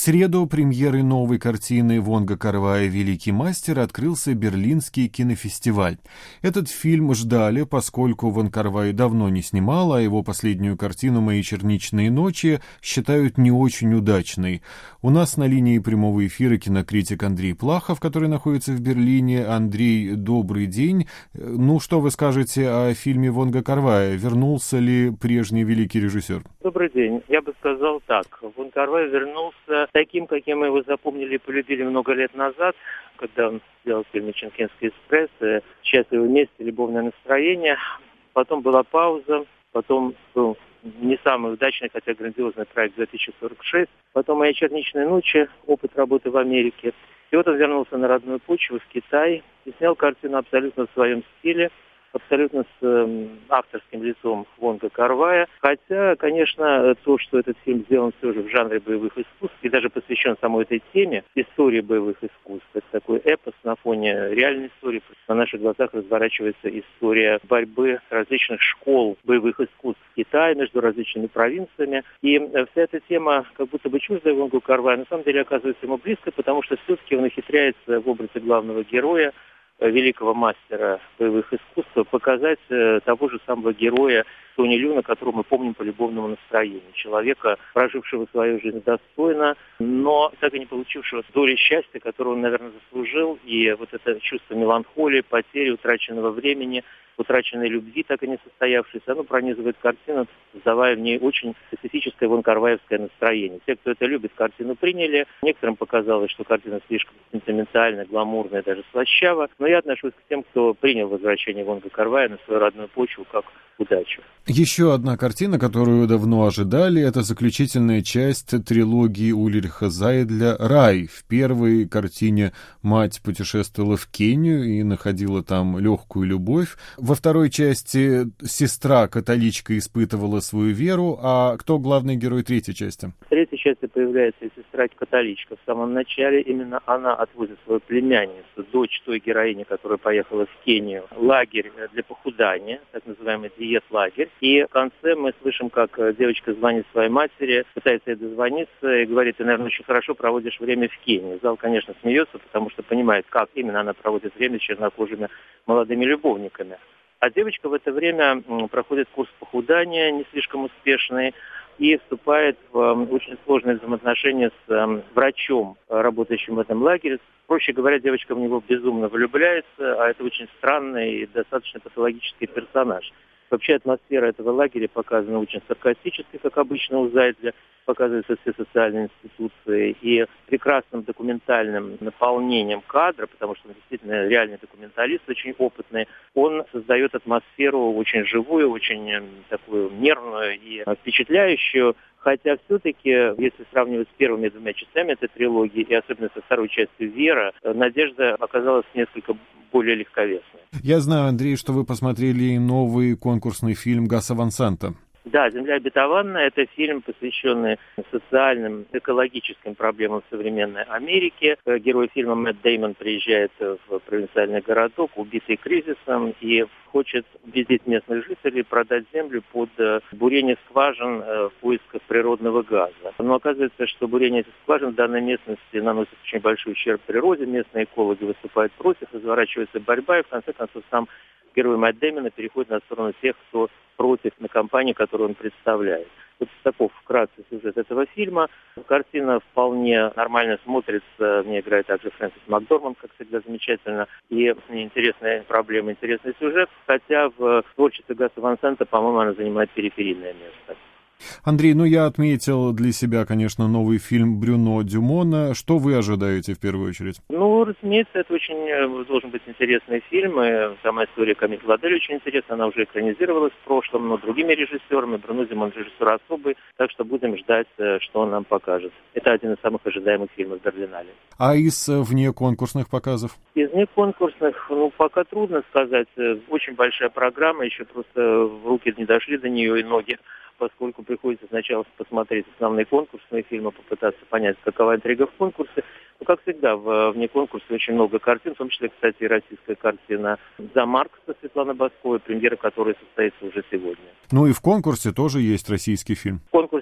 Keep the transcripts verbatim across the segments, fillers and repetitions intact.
среду премьерой новой картины Вонга Кар-вая «Великий мастер» открылся Берлинский кинофестиваль. Этот фильм ждали, поскольку Вон Кар-вай давно не снимал, а его последнюю картину «Мои черничные ночи» считают не очень удачной. У нас на линии прямого эфира кинокритик Андрей Плахов, который находится в Берлине. Андрей, добрый день. Ну, что вы скажете о фильме Вонга Кар-вая? Вернулся ли прежний великий режиссер? Добрый день. Я бы сказал так. Вон Кар-вай вернулся таким, каким мы его запомнили и полюбили много лет назад, когда он сделал фильм «Миченкинский экспресс», «Счастливы вместе», «Любовное настроение». Потом была пауза, потом был не самый удачный, хотя грандиозный проект «две тысячи сорок шесть». Потом «Мои черничные ночи», опыт работы в Америке. И вот он вернулся на родную почву, в Китай, и снял картину абсолютно в своем стиле, абсолютно с э, авторским лицом Вонга Кар-вая. Хотя, конечно, то, что этот фильм сделан все же в жанре боевых искусств и даже посвящен самой этой теме, истории боевых искусств, это такой эпос на фоне реальной истории. На наших глазах разворачивается история борьбы различных школ боевых искусств в Китае между различными провинциями. И вся эта тема, как будто бы чуждая Вонгу Кар-ваю, на самом деле оказывается ему близко, потому что все-таки он ухитряется в образе главного героя, великого мастера боевых искусств, показать э, того же самого героя Тони Люна, которого мы помним по любовному настроению. Человека, прожившего свою жизнь достойно, но так и не получившего доли счастья, которого он, наверное, заслужил. И вот это чувство меланхолии, потери, утраченного времени, утраченной любви, так и не состоявшейся, оно пронизывает картину, создавая в ней очень специфическое вонкарваевское настроение. Те, кто это любит, картину приняли. Некоторым показалось, что картина слишком сентиментальная, гламурная, даже слащава. Но я отношусь к тем, кто принял возвращение Вонга Кар-вая на свою родную почву как удачу. Еще одна картина, которую давно ожидали, это заключительная часть трилогии Ульриха Зайдля «Рай». В первой картине мать путешествовала в Кению и находила там легкую любовь. Во второй части сестра-католичка испытывала свою веру. А кто главный герой третьей части? В третьей части появляется и сестра-католичка. В самом начале именно она отвозит свою племянницу, дочь той героини, которая поехала в Кению, лагерь для похудания, так называемый диет-лагерь. И в конце мы слышим, как девочка звонит своей матери, пытается ей дозвониться и говорит: ты, наверное, очень хорошо проводишь время в Кении. Зал, конечно, смеется, потому что понимает, как именно она проводит время с чернокожими молодыми любовниками. А девочка в это время проходит курс похудания, не слишком успешный, и вступает в очень сложные взаимоотношения с врачом, работающим в этом лагере. Проще говоря, девочка в него безумно влюбляется, а это очень странный и достаточно патологический персонаж. Вообще атмосфера этого лагеря показана очень саркастически, как обычно у Зайдля, показываются все социальные институции, и прекрасным документальным наполнением кадра, потому что он действительно реальный документалист, очень опытный, он создает атмосферу очень живую, очень такую нервную и впечатляющую. Хотя все-таки, если сравнивать с первыми двумя частями этой трилогии, и особенно со второй частью «Вера», надежда оказалась несколько более легковесной. Я знаю, Андрей, что вы посмотрели новый конкурсный фильм Гаса Ван Санта. Да, «Земля обетованная» — это фильм, посвященный социальным, экологическим проблемам современной Америки. Герой фильма Мэтт Дэймон приезжает в провинциальный городок, убитый кризисом, и хочет убедить местных жителей продать землю под бурение скважин в поисках природного газа. Но оказывается, что бурение этих скважин в данной местности наносит очень большой ущерб природе. Местные экологи выступают против, разворачивается борьба, и в конце концов сам герой Мэтт Дэймона переходит на сторону тех, кто против, на компанию, которую он представляет. Вот таков вкратце сюжет этого фильма. Картина вполне нормально смотрится. В ней играет также Фрэнсис Макдорманд, как всегда, замечательно. И интересная проблема, интересный сюжет. Хотя в творчестве Гаса Ван Санта, по-моему, она занимает периферийное место. Андрей, ну я отметил для себя, конечно, новый фильм Брюно Дюмона. Что вы ожидаете в первую очередь? Ну, разумеется, это очень должен быть интересный фильм. И сама история Камиль Клодель очень интересна. Она уже экранизировалась в прошлом, но другими режиссерами. Брюно Дюмон режиссер особый. Так что будем ждать, что он нам покажет. Это один из самых ожидаемых фильмов Берлинале. А из внеконкурсных показов? Из внеконкурсных, ну, пока трудно сказать. Очень большая программа. Еще просто руки не дошли до нее и ноги, поскольку приходится сначала посмотреть основные конкурсные фильмы, попытаться понять, какова интрига в конкурсе. Ну, как всегда, в, вне конкурса очень много картин, в том числе, кстати, и российская картина «За Маркса» Светланы Басковой, премьера которой состоится уже сегодня. Ну и в конкурсе тоже есть российский фильм. В конкурсе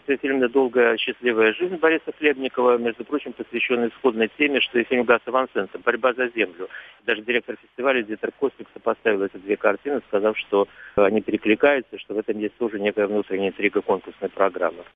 называется фильм «Долгая счастливая жизнь» Бориса Хлебникова, между прочим, посвященный исходной теме, что и фильм Гаса Ван Сента «Борьба за землю». Даже директор фестиваля Дитер Костик сопоставил эти две картины, сказав, что они перекликаются, что в этом есть тоже некая внутренняя интрига конкурсной программы.